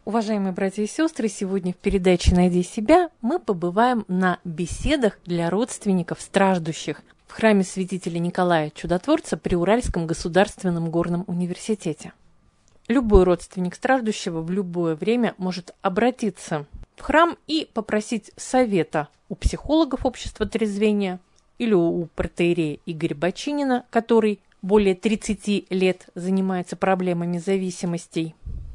Уважаемые братья и сестры, сегодня в передаче «Найди себя» мы побываем на беседах для родственников страждущих в храме святителя Николая Чудотворца при Уральском государственном горном университете. Любой родственник страждущего в любое время может обратиться в храм и попросить совета у психологов общества трезвения или у протоиерея Игоря Бочинина, который более 30 лет занимается проблемами зависимостей.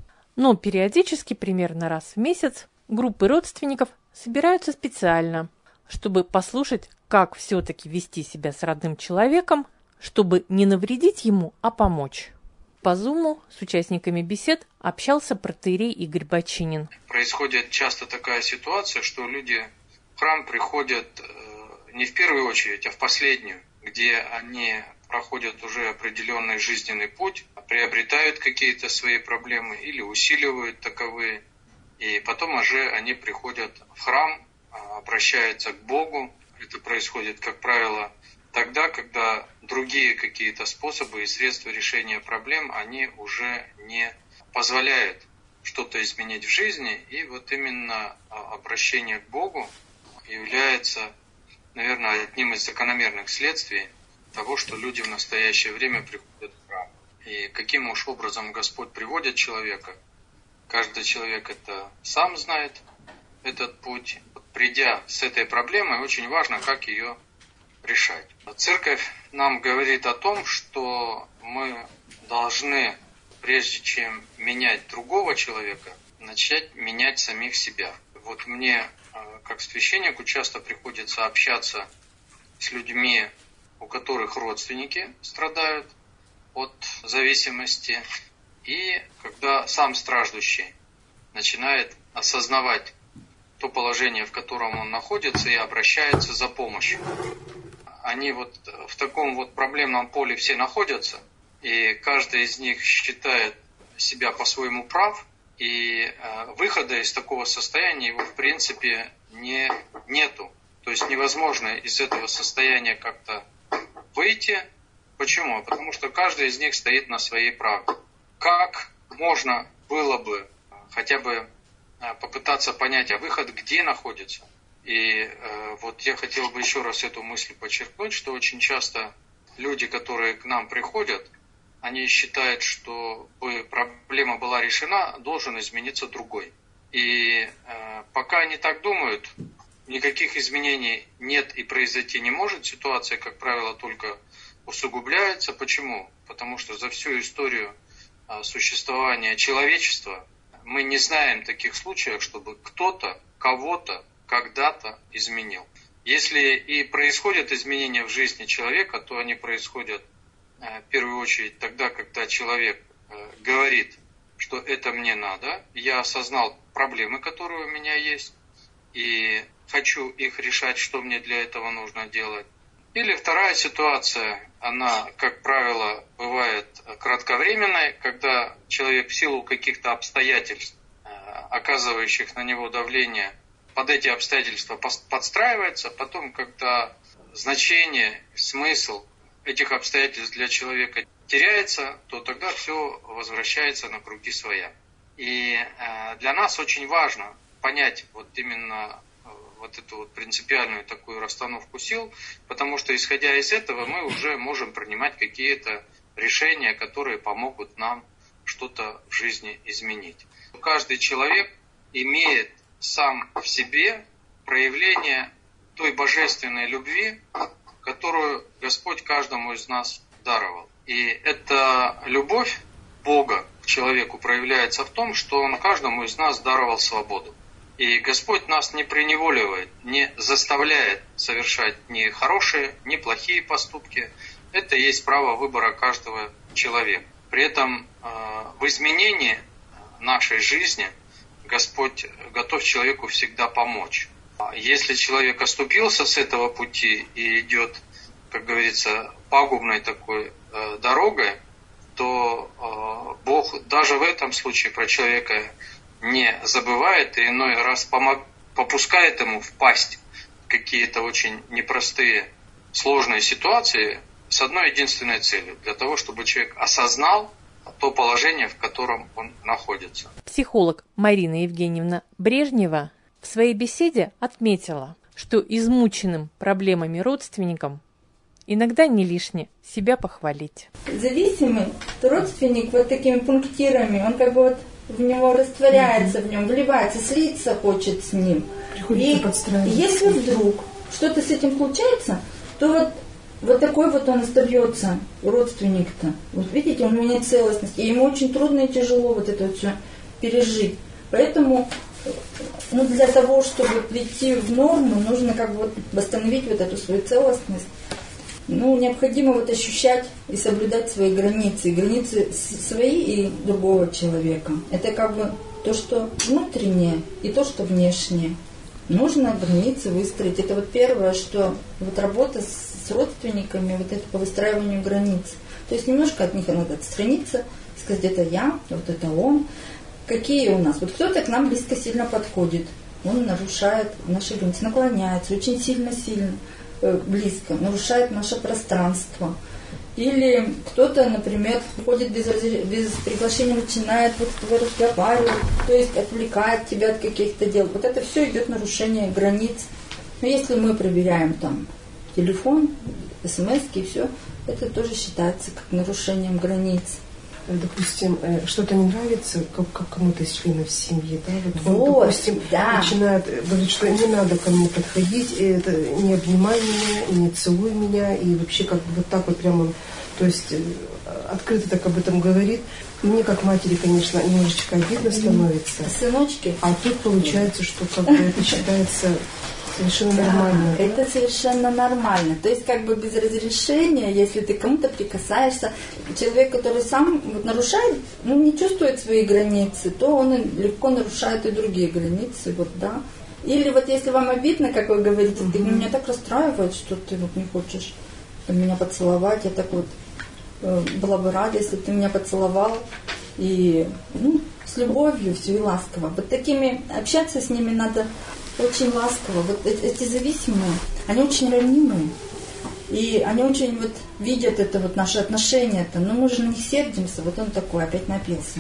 Но периодически, примерно раз в месяц, группы родственников собираются специально, чтобы послушать, как все-таки вести себя с родным человеком, чтобы не навредить ему, а помочь. По Зуму с участниками бесед общался протоиерей Игорь Бочинин. Происходит часто такая ситуация, что люди в храм приходят не в первую очередь, а в последнюю, где они проходят уже определенный жизненный путь, приобретают какие-то свои проблемы или усиливают таковые. И потом уже они приходят в храм, обращаются к Богу. Это происходит, как правило, тогда, когда другие какие-то способы и средства решения проблем, они уже не позволяют что-то изменить в жизни. И вот именно обращение к Богу является, наверное, одним из закономерных следствий того, что люди в настоящее время приходят в храм. И каким уж образом Господь приводит человека, каждый человек это сам знает, этот путь. Придя с этой проблемой, очень важно, как ее решать. Церковь нам говорит о том, что мы должны, прежде чем менять другого человека, начать менять самих себя. Вот мне, как священнику, часто приходится общаться с людьми, у которых родственники страдают от зависимости. И когда сам страждущий начинает осознавать то положение, в котором он находится, и обращается за помощью. Они вот в таком вот проблемном поле все находятся, и каждый из них считает себя по-своему прав, и выхода из такого состояния его в принципе нету. То есть невозможно из этого состояния как-то выйти. Почему? Потому что каждый из них стоит на своей правде. Как можно было бы хотя бы попытаться понять, а выход где находится? И вот я хотел бы еще раз эту мысль подчеркнуть, что очень часто люди, которые к нам приходят, они считают, что проблема была решена, должен измениться другой. И пока они так думают, никаких изменений нет и произойти не может. Ситуация, как правило, только усугубляется. Почему? Потому что за всю историю существования человечества мы не знаем таких случаев, чтобы кто-то кого-то когда-то изменил. Если и происходят изменения в жизни человека, то они происходят в первую очередь тогда, когда человек говорит, что это мне надо, я осознал проблемы, которые у меня есть, и хочу их решать, что мне для этого нужно делать. Или вторая ситуация, она, как правило, бывает кратковременной, когда человек в силу каких-то обстоятельств, оказывающих на него давление, под эти обстоятельства подстраивается. Потом, когда значение, смысл этих обстоятельств для человека теряется, то тогда все возвращается на круги своя. И для нас очень важно понять вот именно вот эту вот принципиальную такую расстановку сил, потому что, исходя из этого, мы уже можем принимать какие-то решения, которые помогут нам что-то в жизни изменить. Каждый человек имеет сам в себе проявление той божественной любви, которую Господь каждому из нас даровал. И эта любовь Бога к человеку проявляется в том, что Он каждому из нас даровал свободу. И Господь нас не преневоливает, не заставляет совершать ни хорошие, ни плохие поступки. Это есть право выбора каждого человека. При этом в изменении нашей жизни Господь готов человеку всегда помочь. Если человек оступился с этого пути и идет, как говорится, пагубной такой дорогой, то Бог даже в этом случае про человека не забывает и иной раз попускает ему впасть в какие-то очень непростые, сложные ситуации с одной единственной целью. Для того, чтобы человек осознал то положение, в котором он находится. Психолог Марина Евгеньевна Брежнева в своей беседе отметила, что измученным проблемами родственникам иногда не лишне себя похвалить. Зависимый родственник вот такими пунктирами, он как бы вот в него растворяется, в нем вливается, слиться хочет с ним. И если вдруг что-то с этим случается, то вот такой вот он остается, родственник-то. Вот видите, у него нет целостности, и ему очень трудно и тяжело вот это вот все пережить. Поэтому для того, чтобы прийти в норму, нужно как бы вот восстановить вот эту свою целостность. Необходимо вот ощущать и соблюдать свои границы свои и другого человека. Это как бы то, что внутреннее, и то, что внешнее. Нужно границы выстроить. Это вот первое, что вот работа с родственниками, вот это по выстраиванию границ. То есть немножко от них надо отстраниться, сказать, это я, вот это он. Какие у нас? Вот кто-то к нам близко сильно подходит, он нарушает наши границы, наклоняется очень сильно близко, нарушает наше пространство. Или кто-то, например, ходит без приглашения, начинает разговаривать, то есть отвлекает тебя от каких-то дел. Вот это все идет нарушение границ. Но если мы проверяем там телефон, смс-ки и все, это тоже считается как нарушением границ. Допустим, что-то не нравится как кому-то из членов семьи, да? Вот он, допустим, начинает говорить, что не надо ко мне подходить, и это не обнимай меня, не целуй меня, и вообще как бы вот так вот прямо, то есть открыто так об этом говорит. Мне как матери, конечно, немножечко обидно становится. Сыночки. А тут получается, что как бы это считается совершенно нормально. Да? Это совершенно нормально. То есть как бы без разрешения, если ты кому-то прикасаешься, человек, который сам нарушает, не чувствует свои границы, то он легко нарушает и другие границы. Или вот если вам обидно, как вы говорите, ты меня так расстраивает, что ты вот не хочешь меня поцеловать, я так вот была бы рада, если бы ты меня поцеловал. И с любовью все и ласково. Вот такими общаться с ними надо очень ласково. Вот эти зависимые, они очень ранимые. И они очень видят это наши отношения-то. Мы же на них сердимся. Вот он такой, опять напился.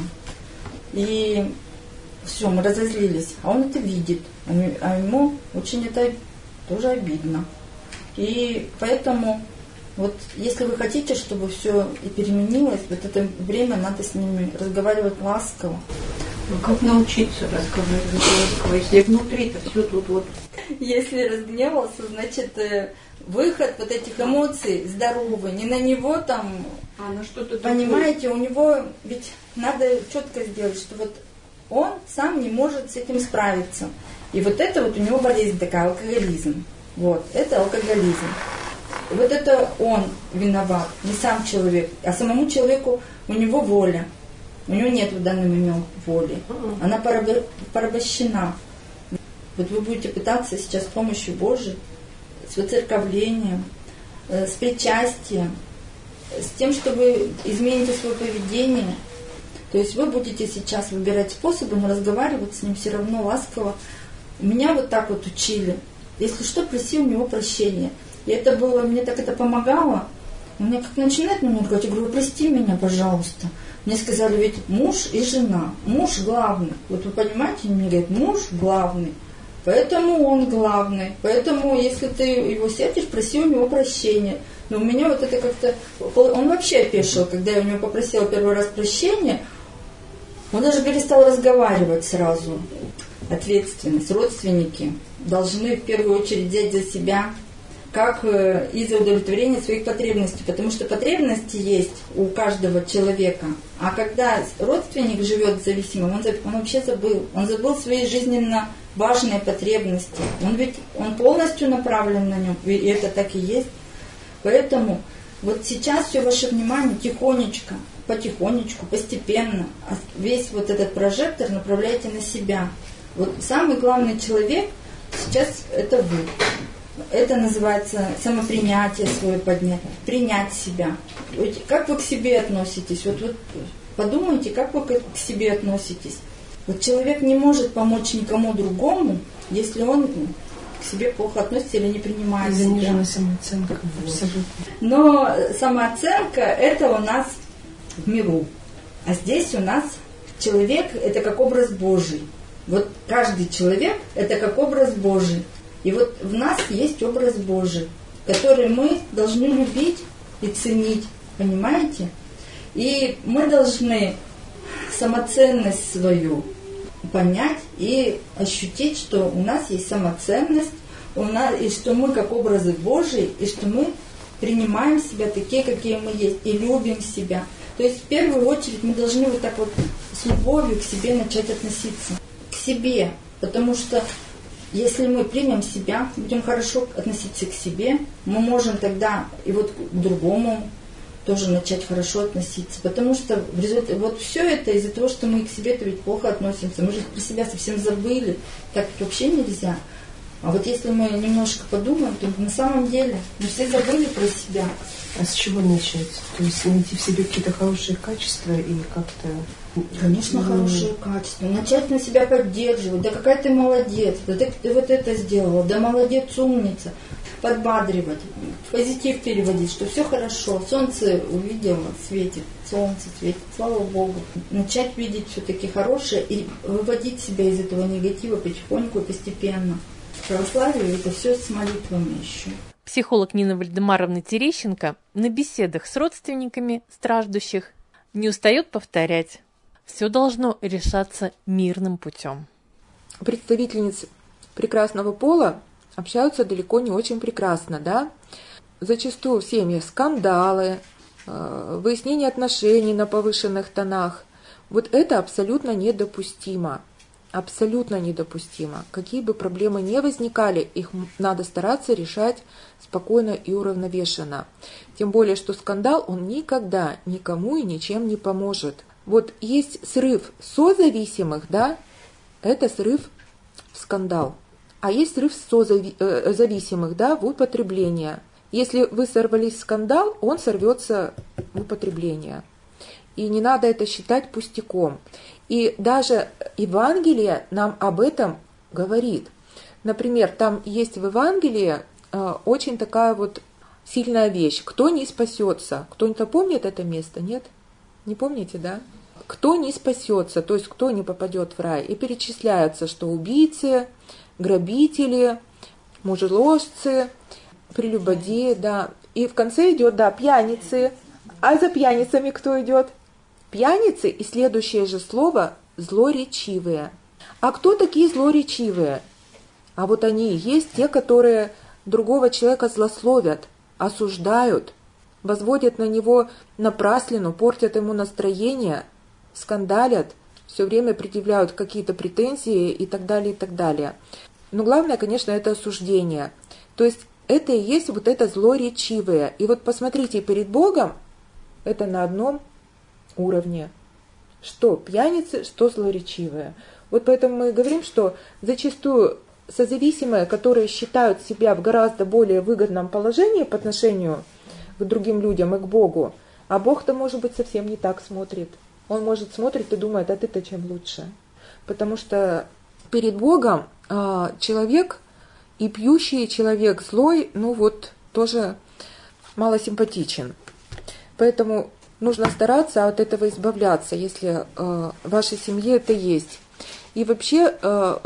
И все, мы разозлились. А он это видит. А ему очень это тоже обидно. И поэтому если вы хотите, чтобы все и переменилось, это время надо с ними разговаривать ласково. Как научиться разговаривать ласково, если внутри-то все тут вот. Если разгневался, значит, выход этих эмоций здоровый, не на него там, на что-то понимаете, у него ведь надо четко сделать, что он сам не может с этим справиться. И это у него болезнь такая, алкоголизм. Это алкоголизм. И это он виноват, не сам человек, а самому человеку у него воля. У него нет в данный момент воли. Она порабощена. Вы будете пытаться сейчас с помощью Божией, с выцерковлением, с причастием, с тем, что вы измените свое поведение. То есть вы будете сейчас выбирать способы, но разговаривать с ним все равно ласково. Меня так учили. Если что, проси у него прощения. И это было, мне так это помогало. Мне как начинает на меня говорить, я говорю, прости меня, пожалуйста. Мне сказали, ведь муж и жена. Муж главный. Вы понимаете, мне говорят, муж главный. Поэтому он главный. Поэтому, если ты его сердишь, проси у него прощения. Но у меня это как-то... Он вообще опешил, когда я у него попросила первый раз прощения. Он даже перестал разговаривать сразу. Ответственность. Родственники должны в первую очередь взять за себя, как из-за удовлетворения своих потребностей. Потому что потребности есть у каждого человека. А когда родственник живет зависимым, он вообще забыл. Он забыл свои жизненно важные потребности. Он полностью направлен на нем. И это так и есть. Поэтому сейчас все ваше внимание потихонечку, постепенно, весь этот прожектор направляйте на себя. Самый главный человек сейчас это вы. Это называется самопринятие свое поднять, принять себя. Как вы к себе относитесь? Подумайте, как вы к себе относитесь. Человек не может помочь никому другому, если он к себе плохо относится или не принимает себя. Заниженная самооценка. Абсолютно. Но самооценка это у нас в миру. А здесь у нас человек – это как образ Божий. Вот каждый человек – это как образ Божий. И вот в нас есть образ Божий, который мы должны любить и ценить, понимаете? И мы должны самоценность свою понять и ощутить, что у нас есть самоценность, и что мы как образы Божии, и что мы принимаем себя такие, какие мы есть, и любим себя. То есть в первую очередь мы должны вот так вот с любовью к себе начать относиться. К себе. Потому что если мы примем себя, будем хорошо относиться к себе, мы можем тогда и вот к другому тоже начать хорошо относиться. Потому что в результате, вот все это из-за того, что мы к себе-то ведь плохо относимся. Мы же про себя совсем забыли. Так вообще нельзя. А вот если мы немножко подумаем, то на самом деле мы все забыли про себя. А с чего начать? То есть найти в себе какие-то хорошие качества и как-то... Конечно, хорошие качества. Начать на себя поддерживать. Да какая ты молодец. Да ты вот это сделала. Да молодец, умница. Подбадривать. Позитив переводить, что все хорошо. Солнце увидела, светит. Солнце светит. Слава Богу. Начать видеть все-таки хорошее и выводить себя из этого негатива потихоньку и постепенно. В православии это все с молитвами еще. Психолог Нина Вальдемаровна Терещенко на беседах с родственниками страждущих не устает повторять: все должно решаться мирным путем. Представительницы прекрасного пола общаются далеко не очень прекрасно, да? Зачастую в семьях скандалы, выяснение отношений на повышенных тонах. Вот это абсолютно недопустимо. Абсолютно недопустимо. Какие бы проблемы ни возникали, их надо стараться решать спокойно и уравновешенно. Тем более, что скандал, он никогда никому и ничем не поможет. Вот есть срыв созависимых, да, это срыв в скандал. А есть срыв созависимых, да, в употребление. Если вы сорвались в скандал, он сорвется в употребление. И не надо это считать пустяком. И даже Евангелие нам об этом говорит. Например, там есть в Евангелии очень такая вот сильная вещь. Кто не спасется? Кто-нибудь помнит это место? Нет? Не помните, да? Кто не спасется, то есть кто не попадет в рай. И перечисляется, что убийцы, грабители, мужеложцы, прелюбодеи, да. И в конце идет, да, пьяницы. А за пьяницами кто идет? Пьяницы и следующее же слово злоречивые. А кто такие злоречивые? А вот они и есть те, которые другого человека злословят, осуждают, возводят на него напраслину, портят ему настроение, скандалят, все время предъявляют какие-то претензии и так далее, и так далее. Но главное, конечно, это осуждение. То есть это и есть вот это злоречивое. И вот посмотрите, перед Богом это на одном уровне. Что пьяницы, что злоречивые. Вот поэтому мы говорим, что зачастую созависимые, которые считают себя в гораздо более выгодном положении по отношению к другим людям и к Богу, а Бог-то, может быть, совсем не так смотрит. Он, может, смотрит и думает, а ты-то чем лучше. Потому что перед Богом человек и пьющий, человек злой, ну вот, тоже малосимпатичен. Поэтому нужно стараться от этого избавляться, если в вашей семье это есть. И вообще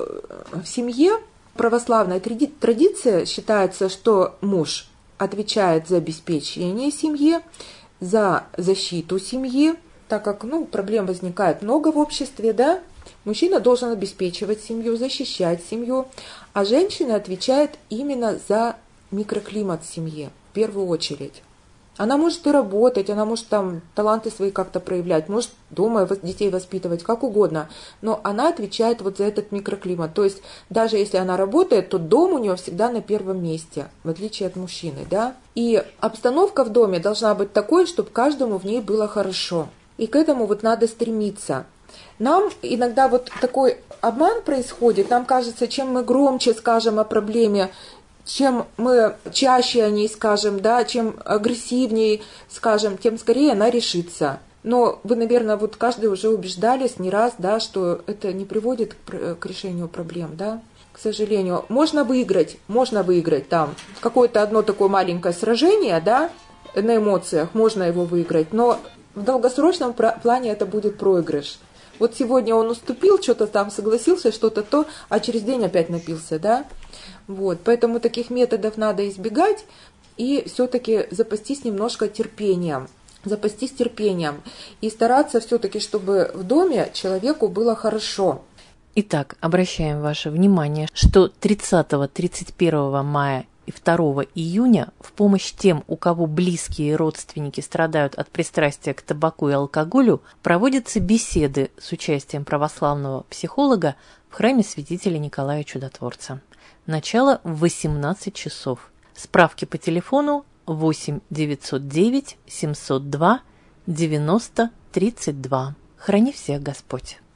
в семье православная традиция считается, что муж отвечает за обеспечение семьи, за защиту семьи, так как проблем возникает много в обществе, да? Мужчина должен обеспечивать семью, защищать семью, а женщина отвечает именно за микроклимат семьи в первую очередь. Она может и работать, она может там таланты свои как-то проявлять, может дома детей воспитывать, как угодно. Но она отвечает вот за этот микроклимат. То есть даже если она работает, то дом у нее всегда на первом месте, в отличие от мужчины, да. И обстановка в доме должна быть такой, чтобы каждому в ней было хорошо. И к этому вот надо стремиться. Нам иногда вот такой обман происходит. Нам кажется, чем мы громче скажем о проблеме, чем мы чаще о ней скажем, да, чем агрессивнее скажем, тем скорее она решится. Но вы, наверное, вот каждый уже убеждались не раз, да, что это не приводит к решению проблем, да, к сожалению. Можно выиграть там какое-то одно такое маленькое сражение, да, на эмоциях, можно его выиграть, но в долгосрочном плане это будет проигрыш. Вот сегодня он уступил, что-то там согласился, что-то то, а через день опять напился, да? Вот, поэтому таких методов надо избегать и все-таки запастись немножко терпением. И стараться все-таки, чтобы в доме человеку было хорошо. Итак, обращаем ваше внимание, что 30-31 мая и 2 июня в помощь тем, у кого близкие родственники страдают от пристрастия к табаку и алкоголю, проводятся беседы с участием православного психолога в храме святителя Николая Чудотворца. Начало в 18 часов. Справки по телефону 8 909 702 90 32. Храни всех Господь!